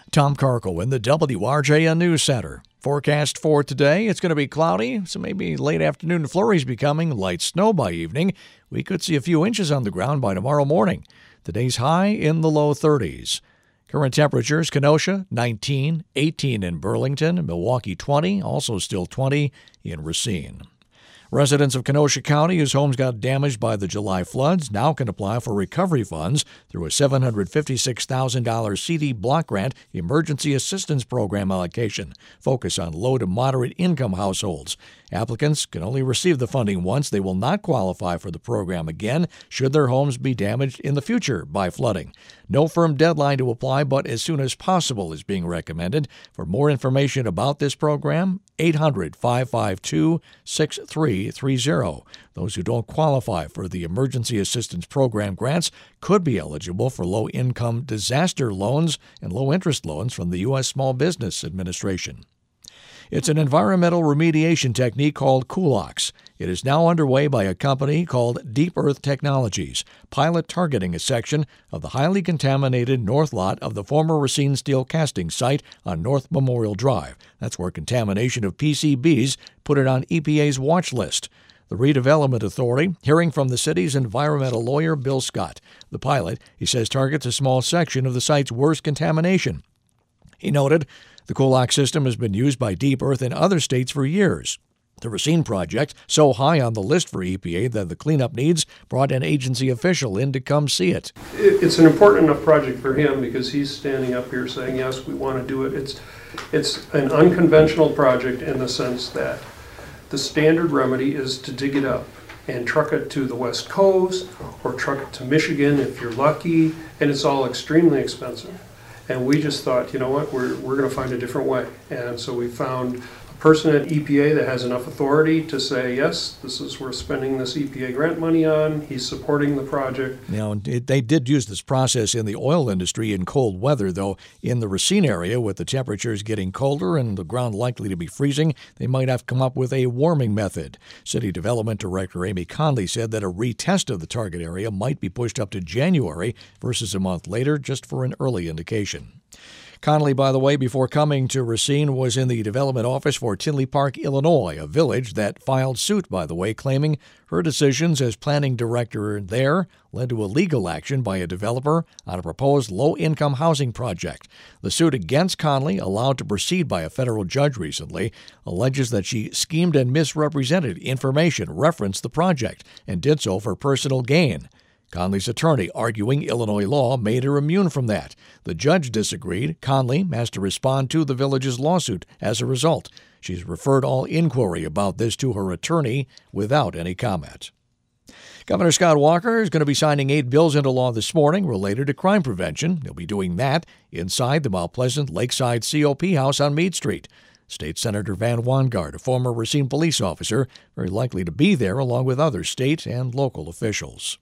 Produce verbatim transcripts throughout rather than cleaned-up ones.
Tom Karkle in the W R J N News Center. Forecast for today, it's going to be cloudy, so maybe late afternoon flurries becoming light snow by evening. We could see a few inches on the ground by tomorrow morning. Today's high in the low thirties. Current temperatures, Kenosha, nineteen, eighteen in Burlington, Milwaukee, twenty, also still twenty in Racine. Residents of Kenosha County whose homes got damaged by the July floods now can apply for recovery funds through a seven hundred fifty-six thousand dollars C D Block Grant Emergency Assistance Program allocation, focused on low to moderate income households. Applicants can only receive the funding once. They will not qualify for the program again should their homes be damaged in the future by flooding. No firm deadline to apply, but as soon as possible is being recommended. For more information about this program, eight hundred, five five two, six three three zero. Those who don't qualify for the Emergency Assistance Program grants could be eligible for low-income disaster loans and low-interest loans from the U S Small Business Administration. It's an environmental remediation technique called Coolox. It is now underway by a company called Deep Earth Technologies, pilot targeting a section of the highly contaminated north lot of the former Racine Steel casting site on North Memorial Drive. That's where contamination of P C Bs put it on E P A's watch list. The Redevelopment Authority, hearing from the city's environmental lawyer, Bill Scott. The pilot, he says, targets a small section of the site's worst contamination. He noted, the Coolox system has been used by Deep Earth in other states for years. The Racine project, so high on the list for E P A that the cleanup needs brought an agency official in to come see it. It's an important enough project for him because he's standing up here saying, yes, we want to do it. It's, it's an unconventional project in the sense that the standard remedy is to dig it up and truck it to the West Coast or truck it to Michigan if you're lucky, and it's all extremely expensive. And we just thought, you know what, we're, we're going to find a different way. And so we found a person at E P A that has enough authority to say, yes, this is worth spending this E P A grant money on. He's supporting the project. Now, it, they did use this process in the oil industry in cold weather, though in the Racine area, with the temperatures getting colder and the ground likely to be freezing, they might have come up with a warming method. City Development Director Amy Conley said that a retest of the target area might be pushed up to January versus a month later, just for an early indication. Conley, by the way, before coming to Racine, was in the development office for Tinley Park, Illinois, a village that filed suit, by the way, claiming her decisions as planning director there led to a legal action by a developer on a proposed low-income housing project. The suit against Conley, allowed to proceed by a federal judge recently, alleges that she schemed and misrepresented information referenced the project and did so for personal gain. Conley's attorney, arguing Illinois law made her immune from that. The judge disagreed. Conley has to respond to the village's lawsuit as a result. She's referred all inquiry about this to her attorney without any comment. Governor Scott Walker is going to be signing eight bills into law this morning related to crime prevention. He'll be doing that inside the Mount Pleasant Lakeside C O P House on Meade Street. State Senator Van Wangard, a former Racine police officer, very likely to be there along with other state and local officials.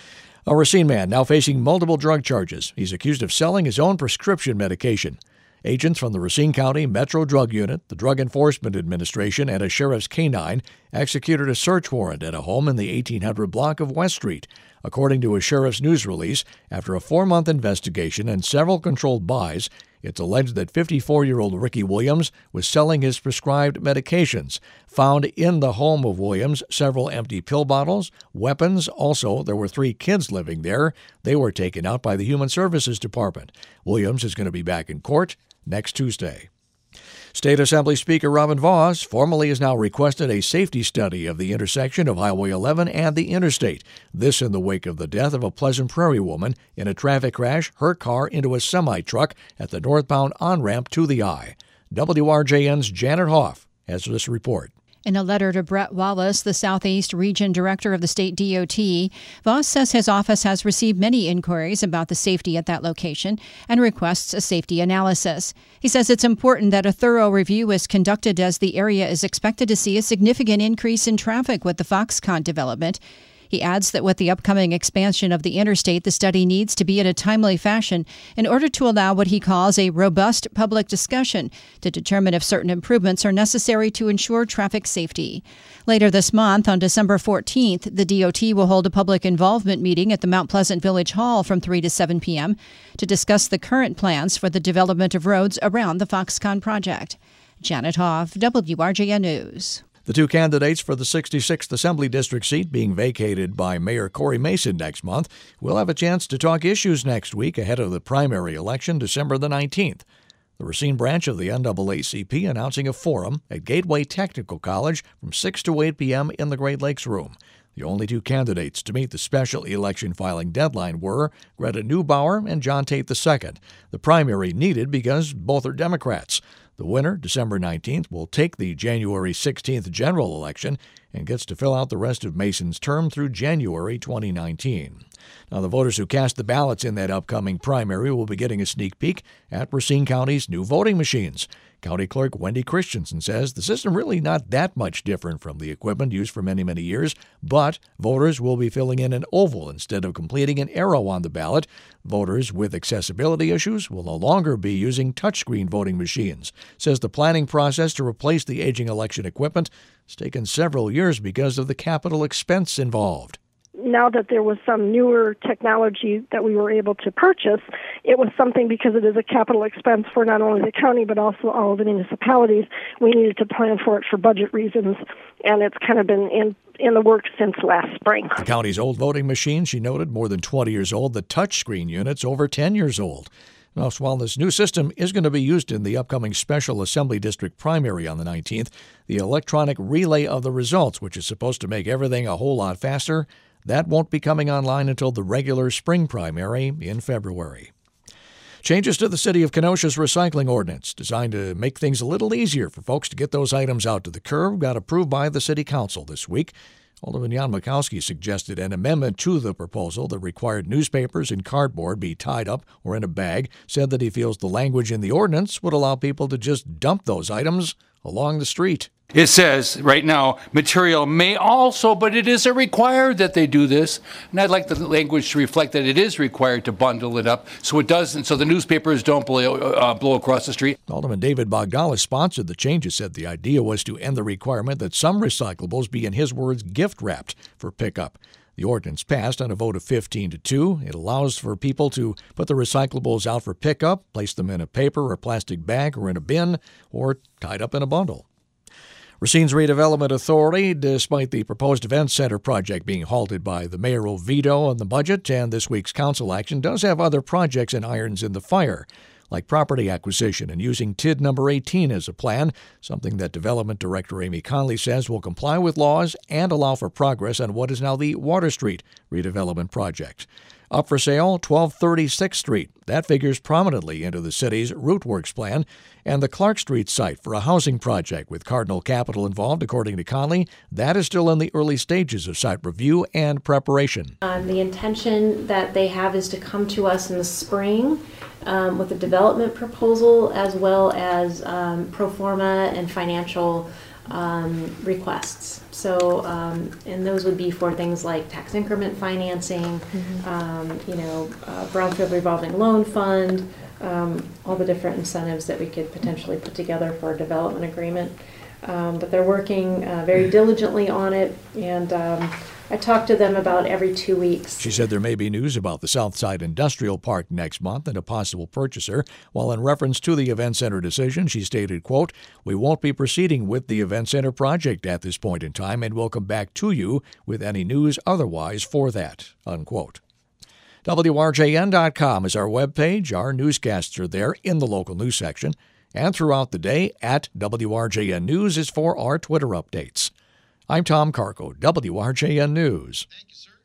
A Racine man now facing multiple drug charges. He's accused of selling his own prescription medication. Agents from the Racine County Metro Drug Unit, the Drug Enforcement Administration, and a sheriff's canine executed a search warrant at a home in the eighteen hundred block of West Street. According to a sheriff's news release, after a four-month investigation and several controlled buys, it's alleged that fifty-four-year-old Ricky Williams was selling his prescribed medications. Found in the home of Williams several empty pill bottles, weapons. Also, there were three kids living there. They were taken out by the Human Services Department. Williams is going to be back in court next Tuesday. State Assembly Speaker Robin Vos formally has now requested a safety study of the intersection of Highway eleven and the interstate. This in the wake of the death of a Pleasant Prairie woman in a traffic crash, her car into a semi-truck at the northbound on-ramp to the I. W R J N's Janet Hoff has this report. In a letter to Brett Wallace, the Southeast Region Director of the state D O T, Vos says his office has received many inquiries about the safety at that location and requests a safety analysis. He says it's important that a thorough review is conducted as the area is expected to see a significant increase in traffic with the Foxconn development. He adds that with the upcoming expansion of the interstate, the study needs to be in a timely fashion in order to allow what he calls a robust public discussion to determine if certain improvements are necessary to ensure traffic safety. Later this month, on December fourteenth, the D O T will hold a public involvement meeting at the Mount Pleasant Village Hall from three to seven p.m. to discuss the current plans for the development of roads around the Foxconn project. Janet Hoff, W R J N News. The two candidates for the sixty-sixth Assembly District seat being vacated by Mayor Corey Mason next month will have a chance to talk issues next week ahead of the primary election December the nineteenth. The Racine branch of the N double A C P announcing a forum at Gateway Technical College from six to eight p.m. in the Great Lakes Room. The only two candidates to meet the special election filing deadline were Greta Neubauer and John Tate the Second. The primary needed because both are Democrats. The winner, December nineteenth, will take the January sixteenth general election and gets to fill out the rest of Mason's term through January twenty nineteen. Now, the voters who cast the ballots in that upcoming primary will be getting a sneak peek at Racine County's new voting machines. County Clerk Wendy Christensen says the system really not that much different from the equipment used for many, many years, but voters will be filling in an oval instead of completing an arrow on the ballot. Voters with accessibility issues will no longer be using touchscreen voting machines. Says the planning process to replace the aging election equipment has taken several years because of the capital expense involved. Now that there was some newer technology that we were able to purchase, it was something because it is a capital expense for not only the county but also all of the municipalities. We needed to plan for it for budget reasons, and it's kind of been in in the works since last spring. The county's old voting machine, she noted, more than twenty years old. The touchscreen unit's over ten years old. Now, while this new system is going to be used in the upcoming special Assembly District primary on the nineteenth, the electronic relay of the results, which is supposed to make everything a whole lot faster, that won't be coming online until the regular spring primary in February. Changes to the City of Kenosha's recycling ordinance, designed to make things a little easier for folks to get those items out to the curb, got approved by the City Council this week. Alderman Jan Mikowski suggested an amendment to the proposal that required newspapers and cardboard be tied up or in a bag, said that he feels the language in the ordinance would allow people to just dump those items along the street. It says right now, material may also, but it isn't required that they do this. And I'd like the language to reflect that it is required to bundle it up so it doesn't, so the newspapers don't blow, uh, blow across the street. Alderman David Bogdalis sponsored the changes, said the idea was to end the requirement that some recyclables be, in his words, gift wrapped for pickup. The ordinance passed on a vote of fifteen to two. It allows for people to put the recyclables out for pickup, place them in a paper or plastic bag or in a bin, or tied up in a bundle. Racine's Redevelopment Authority, despite the proposed event center project being halted by the mayoral veto on the budget and this week's council action, does have other projects and irons in the fire, like property acquisition and using T I D number eighteen as a plan, something that Development Director Amy Conley says will comply with laws and allow for progress on what is now the Water Street redevelopment project. Up for sale, twelve thirty-sixth Street. That figures prominently into the city's Route Works plan, and the Clark Street site for a housing project with Cardinal Capital involved, according to Conley. That is still in the early stages of site review and preparation. Um, the intention that they have is to come to us in the spring um, with a development proposal as well as um, pro forma and financial um, requests. So, um, and those would be for things like tax increment financing, mm-hmm. um, you know, uh, Brownfield revolving loan fund, um, all the different incentives that we could potentially put together for a development agreement. Um, but they're working uh, very diligently on it, and um, I talk to them about every two weeks. She said there may be news about the Southside Industrial Park next month and a possible purchaser. While in reference to the Event Center decision, she stated, quote, "We won't be proceeding with the Event Center project at this point in time, and we'll come back to you with any news otherwise for that," unquote. W R J N dot com is our webpage. Our newscasts are there in the local news section. And throughout the day, at W R J N News is for our Twitter updates. I'm Tom Carco, W R J N News. Thank you, sir.